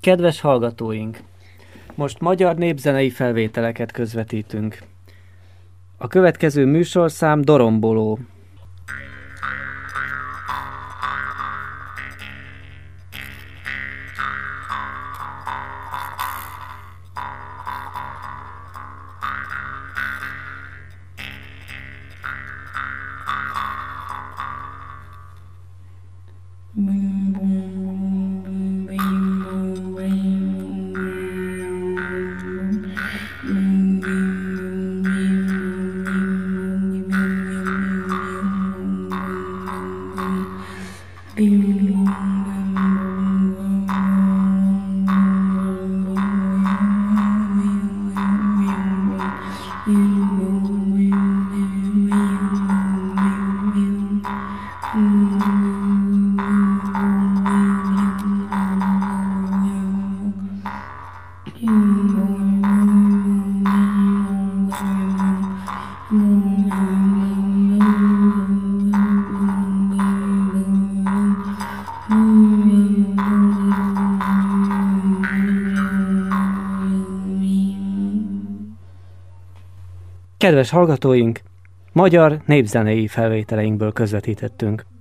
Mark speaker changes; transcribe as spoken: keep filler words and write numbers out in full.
Speaker 1: Kedves hallgatóink! Most magyar népzenei felvételeket közvetítünk. A következő műsorszám Doromboló. Kedves hallgatóink! Magyar népzenei felvételeinkből közvetítettünk.